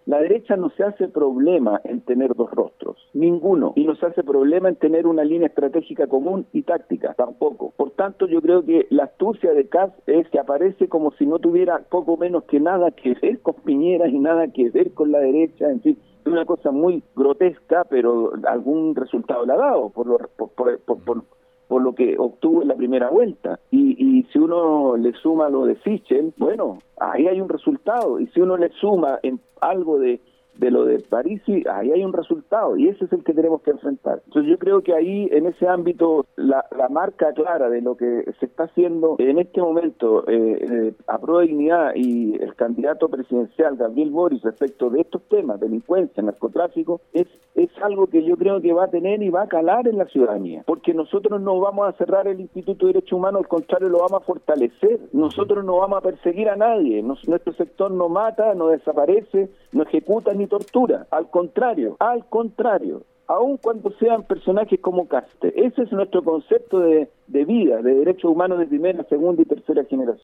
La derecha no se hace problema en tener dos rostros, ninguno, y no se hace problema en tener una línea estratégica común y táctica, tampoco. Por tanto, yo creo que la astucia de Kast es que aparece como si no tuviera poco menos que nada que ver con Piñera y nada que ver con la derecha, en fin. Es una cosa muy grotesca, pero algún resultado le ha dado por lo que obtuvo en la primera vuelta. Y si uno le suma lo de Sichel, bueno, ahí hay un resultado. Y si uno le suma en algo de lo de Parisi, ahí hay un resultado, y ese es el que tenemos que enfrentar. Entonces yo creo que ahí, en ese ámbito, la marca clara de lo que se está haciendo en este momento, a Prueba de Dignidad y el candidato presidencial, Gabriel Boric, respecto de estos temas, delincuencia, narcotráfico, es algo que yo creo que va a tener y va a calar en la ciudadanía, porque nosotros no vamos a cerrar el Instituto de Derechos Humanos, al contrario, lo vamos a fortalecer. Nosotros no vamos a perseguir a nadie, nuestro sector no mata, no desaparece, no ejecuta ni tortura, al contrario, aun cuando sean personajes como Kast. Ese es nuestro concepto de vida, de derechos humanos de primera, segunda y tercera generación.